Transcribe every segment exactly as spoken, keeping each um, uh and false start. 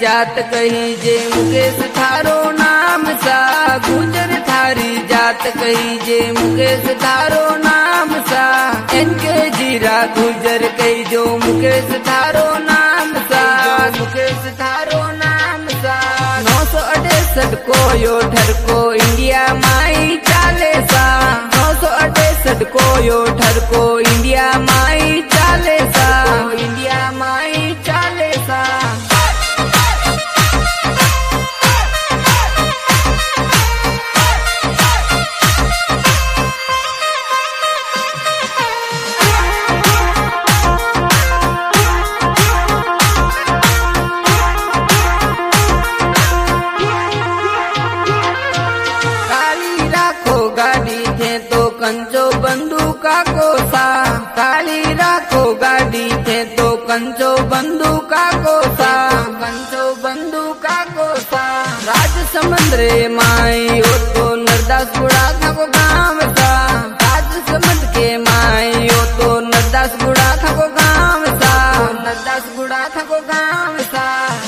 जात कही जे मुकेश थारो नाम सा, गुजर थारी जात कही जे मुकेश थारो नाम सा, इनके जीरा गुजर कही जो मुकेश थारो नाम सा, मुकेश थारो नाम सा। नौ सौ अड़सठ को यो ठर को इंडिया माई चाले सा, नौ सौ अड़सठ को यो ठर को इंडिया माई चाले सा, इंडिया माई चाले सा। कंचो बंदूका कोसा, काली राखो गाड़ी थे तो कंचो बंदूका कोसा, कंचो बंदूका कोसा। राज समुद्रे माई हो तो नरदास गुड़ा था को गाँव सा, राज समुद्र के माई हो तो नरदास गुड़ा था को गाँव सा, नरदास गुड़ा था को गाँव सा।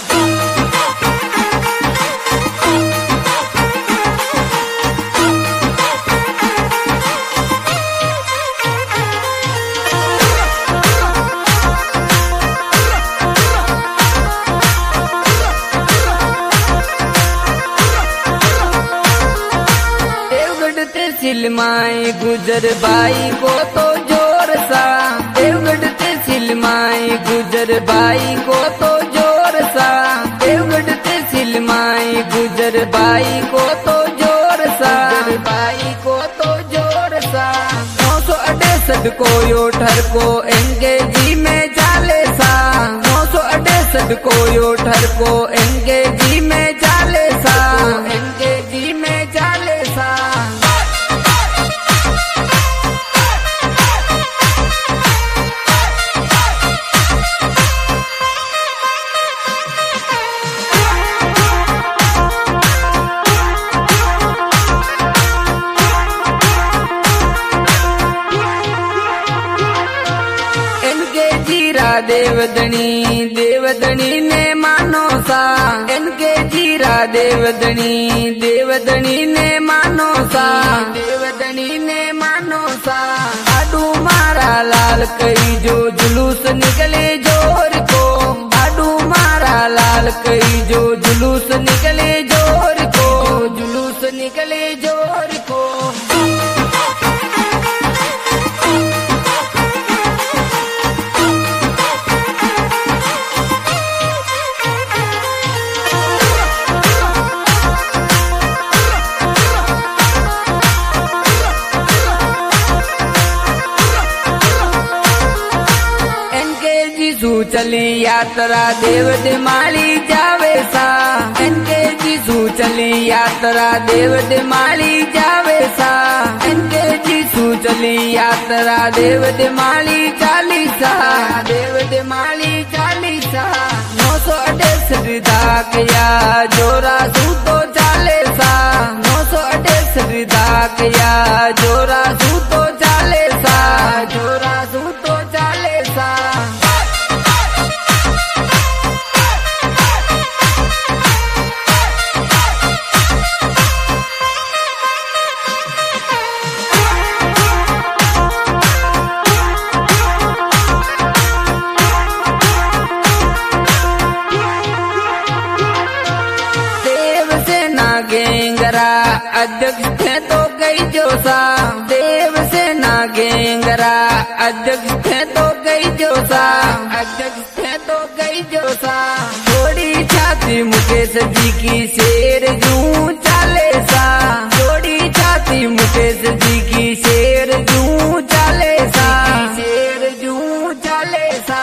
सिलमाई गुजर बाई को तो जोर सा, देवगढ़ ते सिलमाई गुजर बाई को तो जोर सा, देवगढ़ ते सिलमाई गुजर बाई को तो जोर सा, बाई को तो जोर सा। नौ सौ अड़सठ को यो ठर को एंगेजी में चाले सा, नौ सौ अड़सठ को यो ठर को एंगेजी में चाले सा, एंगेजी में चाले सा। देवदनी देवदनी ने मानो सा, इनके जीरा देवदनी देवदनी ने मानो सा, देवदनी ने मानो सा। आडू मारा लाल कई जो जुलूस निकले जोर को, आडू मारा लाल कई जो जुलूस निकले जोर को, जुलूस निकले जोर को। चली यात्रा देव दिमाली जावे सा, इनके जीसू चली यात्रा देव दिमाली जावे सा, इनके जीसू चली यात्रा देव दिमाली चालीसा, देव दिमाली चालीसा। नौ सौ अड़सठ दाक या जोरा सू तो चाले सा, नौ सौ अड़सठ दाक या जोरा सू तो चाले सा, जोरा सू तो चाले सा। अध्यक्ष थे तो गई जोसा, देव सेना गेंगरा अध्यक्ष थे तो गई जोसा, अध्यक्ष थे तो गई जोसा। थोड़ी छाती मुकेश जी की शेर जू चाले सा, थोड़ी छाती मुकेश जी की शेर जू चाले सा, शेर जू चाले सा।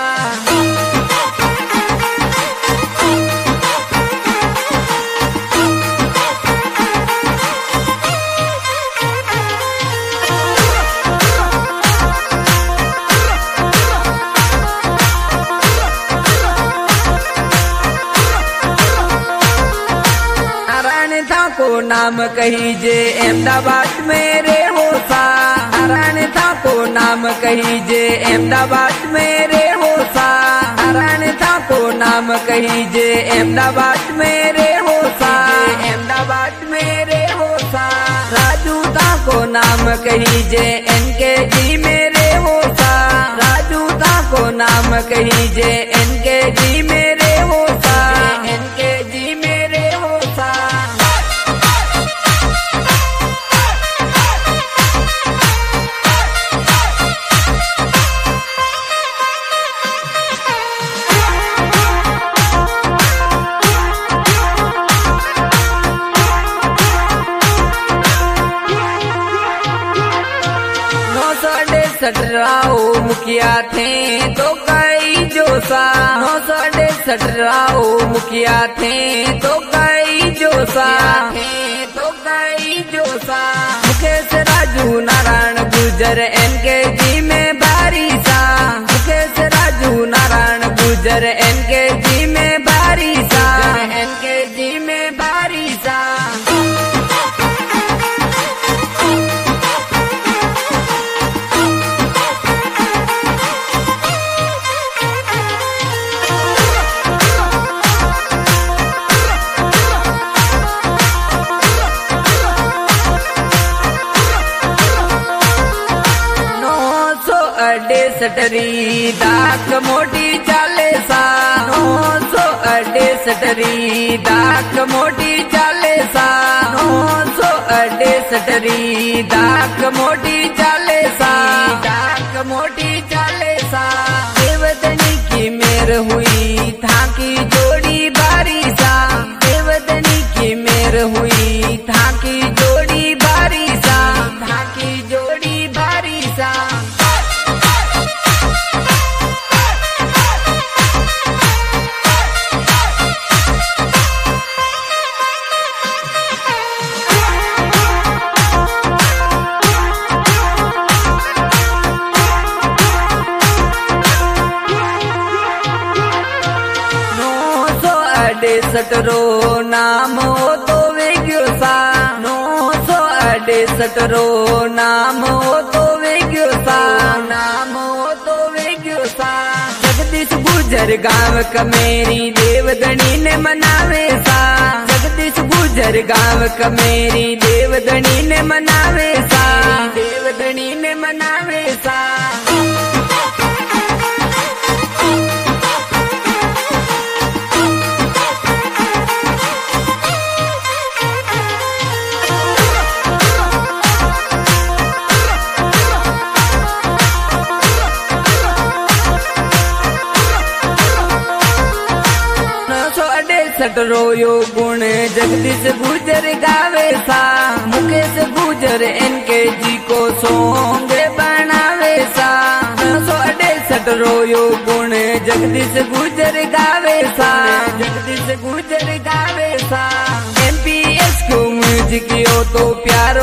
को नाम कही जे अहमदाबाद में रे होसा, हराने था को नाम कही जे अहमदाबाद में रे होसा, हराने था को नाम कहीजे अहमदाबाद मेरे हो सा, अहमदाबाद मेरे हो सा। राजू ता को नाम कहीजे एनके जी मेरे हो सा, राजू ता को नाम कहीजे एनके जी मेरे हो सा, एनके जी मेरे हो सा। सटराओ मुखिया थे तो कई जोसा, नौ सौ सटराओ मुखिया थे तो कई जोसा, थे तो कई जोसा। मुकेश राजू नारायण गुजर एनके जी में भारी सा, मुकेश राजू नारायण गुजर एनके जी में भारी सा, एनके जी में भारी सा। अड्डे सटरी दाक मोटी चाले सा, नौ सौ अड्डे सटरी दाक मोटी चाले सा, नौ सौ अड्डे सटरी दाक मोटी चाले सा, दाक मोटी चाले सा। देवदनी की मेर हुई था की जोड़ी बारी सा, देवदनी की मेर हुई था की जोड़ी बारी सा, था की जोड़ी बारी सा। सटरो नाम हो तो वेग्यो सा, नौ सौ अडे सटरो नाम हो तो वेग्यो सा, नाम हो तो वेग्यो सा। जगदीश गुजर गांव कमेरी देवधनी ने मनावे सा, जगदीश गुजर गांव कमेरी देवधनी ने मनावे सा, देवधनी ने मनावे सा। सटरो यो गुण जगदीश गुजर गावे सा, मुकेश गुजर एनके जी को सॉन्ग बनावे सा। सौ अडे सटरो यो गुण जगदीश गुजर गावे सा, जगदीश गुजर गावे सा। एमपीएस को म्यूजिक यो तो प्यार